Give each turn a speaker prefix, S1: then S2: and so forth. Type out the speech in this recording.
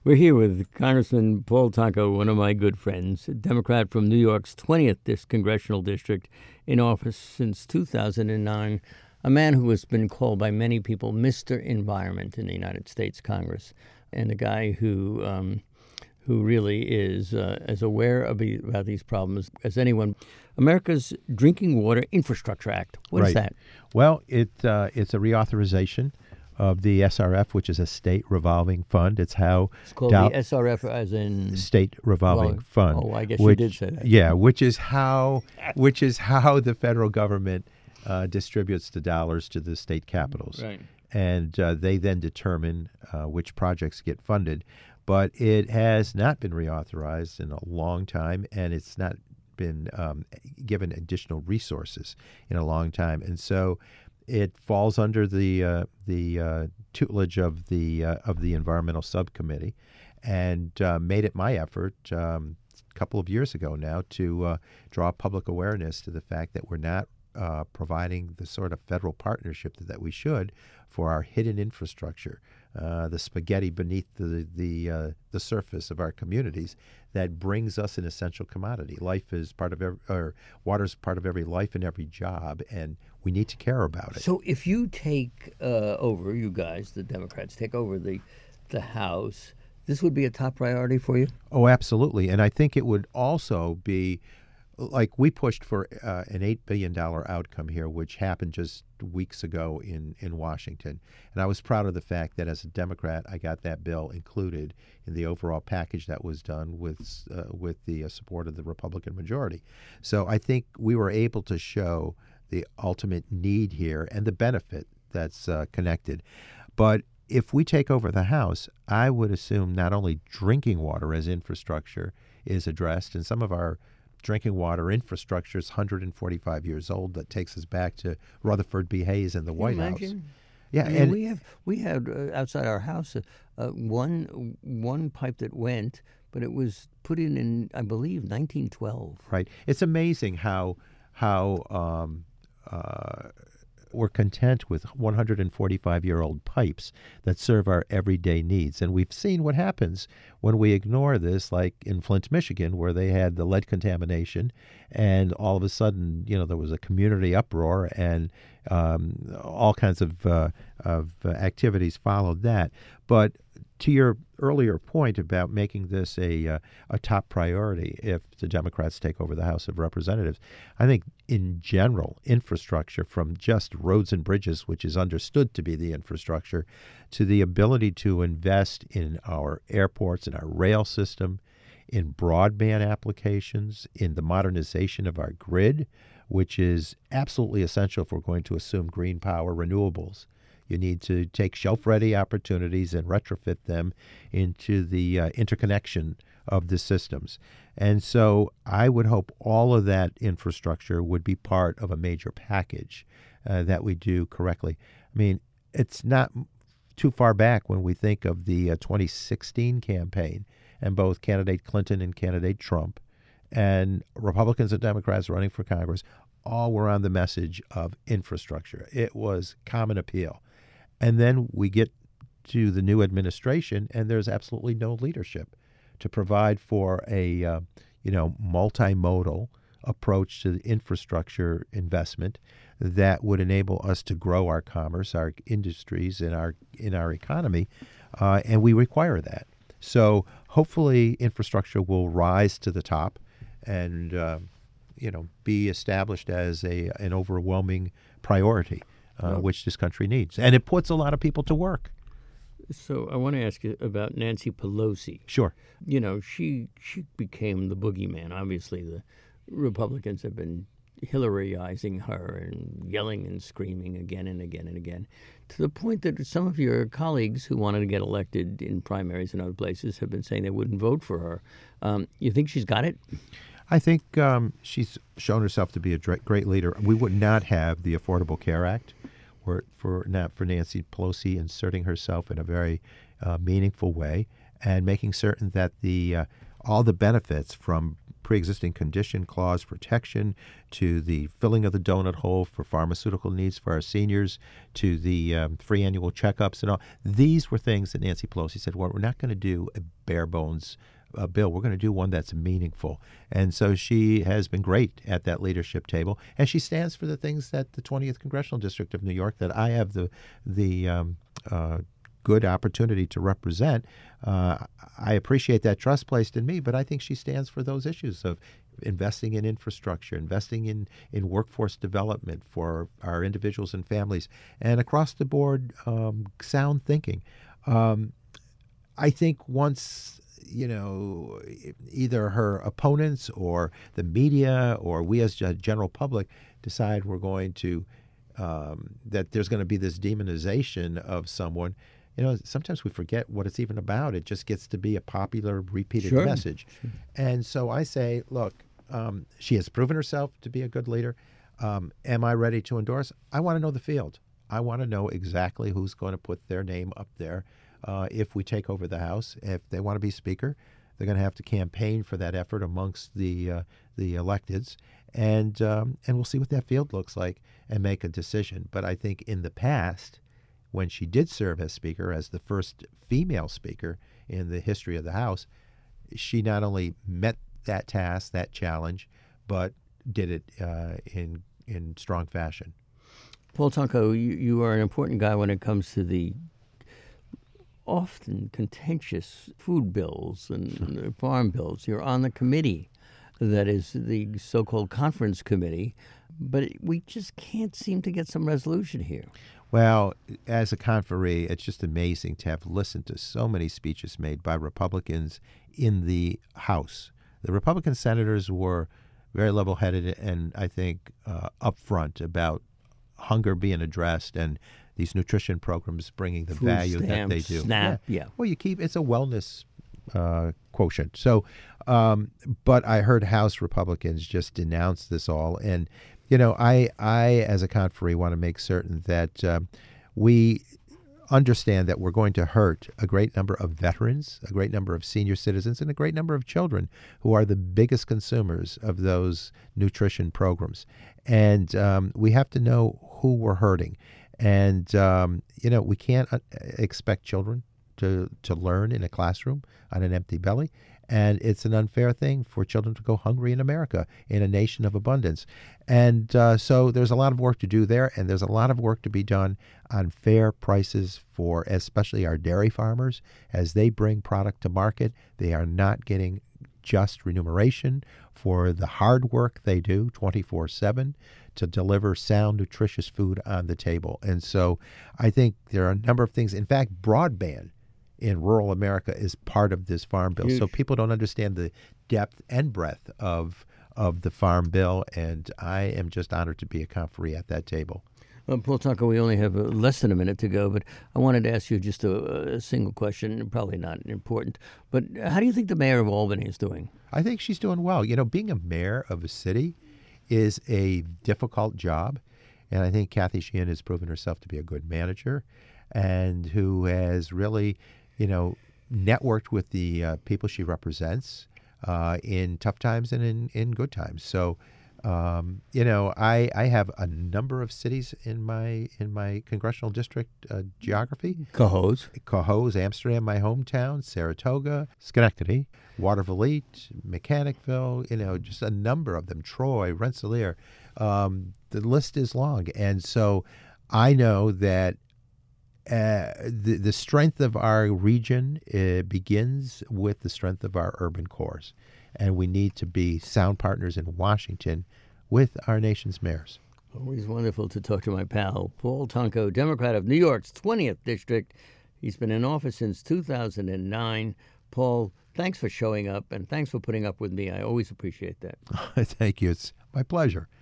S1: We're here with Congressman Paul Tonko, one of my good friends, a Democrat from New York's 20th congressional district, in office since 2009, a man who has been called by many people Mr. Environment in the United States Congress, and a guy who really is as aware about these problems as anyone. America's Drinking Water Infrastructure Act. What is that?
S2: Well, it's a reauthorization of the SRF, which is a state revolving fund. It's how
S1: it's called the SRF, as in
S2: state revolving fund.
S1: Oh, I guess you did say that.
S2: Yeah, which is how the federal government distributes the dollars to the state capitals,
S1: right? And
S2: they then determine which projects get funded. But it has not been reauthorized in a long time, and it's not been given additional resources in a long time, and so it falls under the tutelage of the environmental subcommittee, and made it my effort a couple of years ago now to draw public awareness to the fact that we're not providing the sort of federal partnership that we should for our hidden infrastructure, the spaghetti beneath the surface of our communities that brings us an essential commodity. Life is part of water is part of every life and every job, and we need to care about it.
S1: So if you take over, you guys, the Democrats, take over the House, this would be a top priority for you?
S2: Oh, absolutely. And I think it would also be, like, we pushed for an $8 billion outcome here, which happened just weeks ago in Washington. And I was proud of the fact that as a Democrat, I got that bill included in the overall package that was done with the support of the Republican majority. So I think we were able to show the ultimate need here and the benefit that's connected. But if we take over the House, I would assume not only drinking water as infrastructure is addressed, and some of our drinking water infrastructure is 145 years old. That takes us back to Rutherford B. Hayes and the White House.
S1: Yeah, I mean, and we had outside our house one pipe that went, but it was put in I believe 1912.
S2: Right. It's amazing how we're content with 145-year-old pipes that serve our everyday needs. And we've seen what happens when we ignore this, like in Flint, Michigan, where they had the lead contamination, and all of a sudden, there was a community uproar, and all kinds of activities followed that. But to your earlier point about making this a top priority if the Democrats take over the House of Representatives, I think in general, infrastructure, from just roads and bridges, which is understood to be the infrastructure, to the ability to invest in our airports, in our rail system, in broadband applications, in the modernization of our grid, which is absolutely essential if we're going to assume green power renewables. You need to take shelf-ready opportunities and retrofit them into the interconnection of the systems. And so I would hope all of that infrastructure would be part of a major package that we do correctly. I mean, it's not too far back when we think of the 2016 campaign and both candidate Clinton and candidate Trump and Republicans and Democrats running for Congress all were on the message of infrastructure. It was common appeal. And then we get to the new administration, and there's absolutely no leadership to provide for a multimodal approach to infrastructure investment that would enable us to grow our commerce, our industries, in our economy, and we require that. So hopefully, infrastructure will rise to the top, and be established as an overwhelming priority. Which this country needs. And it puts a lot of people to work.
S1: So I want to ask you about Nancy Pelosi.
S2: Sure.
S1: She became the boogeyman. Obviously, the Republicans have been Hillaryizing her and yelling and screaming again and again and again, to the point that some of your colleagues who wanted to get elected in primaries and other places have been saying they wouldn't vote for her. You think she's got it?
S2: I think she's shown herself to be a great leader. We would not have the Affordable Care Act for Nancy Pelosi inserting herself in a very meaningful way and making certain that all the benefits from pre-existing condition clause protection, to the filling of the donut hole for pharmaceutical needs for our seniors, to the free annual checkups and all. These were things that Nancy Pelosi said, well, we're not going to do a bare bones bill. We're going to do one that's meaningful. And so she has been great at that leadership table, and she stands for the things that the 20th Congressional District of New York that I have the good opportunity to represent. I appreciate that trust placed in me, but I think she stands for those issues of investing in infrastructure, investing in workforce development for our individuals and families, and across the board, sound thinking. I think once, either her opponents or the media or we as a general public decide we're going to, that there's going to be this demonization of someone, sometimes we forget what it's even about. It just gets to be a popular, repeated message. Sure. And so I say, look, she has proven herself to be a good leader. Am I ready to endorse? I want to know the field. I want to know exactly who's going to put their name up there if we take over the House. If they want to be Speaker, they're going to have to campaign for that effort amongst the electeds. And we'll see what that field looks like and make a decision. But I think in the past, when she did serve as Speaker, as the first female Speaker in the history of the House, she not only met that task, that challenge, but did it in strong fashion.
S1: Paul Tonko, you are an important guy when it comes to the often contentious food bills and farm bills. You're on the committee that is the so-called conference committee, but we just can't seem to get some resolution here.
S2: Well, as a conferee, it's just amazing to have listened to so many speeches made by Republicans in the House. The Republican senators were very level-headed and I think upfront about hunger being addressed and these nutrition programs bringing the
S1: Food
S2: value
S1: stamps,
S2: that they do.
S1: SNAP, yeah.
S2: Well, it's a wellness quotient. So, but I heard House Republicans just denounce this all. And, I as a conferee want to make certain that we understand that we're going to hurt a great number of veterans, a great number of senior citizens, and a great number of children who are the biggest consumers of those nutrition programs. And we have to know who we're hurting. And, we can't expect children to learn in a classroom on an empty belly. And it's an unfair thing for children to go hungry in America, in a nation of abundance. And so there's a lot of work to do there, and there's a lot of work to be done on fair prices for especially our dairy farmers. As they bring product to market, they are not getting just remuneration for the hard work they do 24/7 to deliver sound, nutritious food on the table. And so I think there are a number of things. In fact, broadband in rural America is part of this farm bill. Huge. So people don't understand the depth and breadth of the farm bill, and I am just honored to be a conferee at that table.
S1: Well, Paul Tonko, we only have less than a minute to go, but I wanted to ask you just a single question, probably not important, but how do you think the mayor of Albany is doing?
S2: I think she's doing well. Being a mayor of a city is a difficult job, and I think Kathy Sheehan has proven herself to be a good manager and who has really, networked with the people she represents in tough times and in good times. So, I have a number of cities in my congressional district geography. Cohoes, Amsterdam, my hometown, Saratoga, Schenectady, Waterville, Mechanicville, just a number of them, Troy, Rensselaer. The list is long. And so I know that the strength of our region begins with the strength of our urban cores. And we need to be sound partners in Washington with our nation's mayors.
S1: Always wonderful to talk to my pal, Paul Tonko, Democrat of New York's 20th District. He's been in office since 2009. Paul, thanks for showing up, and thanks for putting up with me. I always appreciate that.
S2: Thank you. It's my pleasure.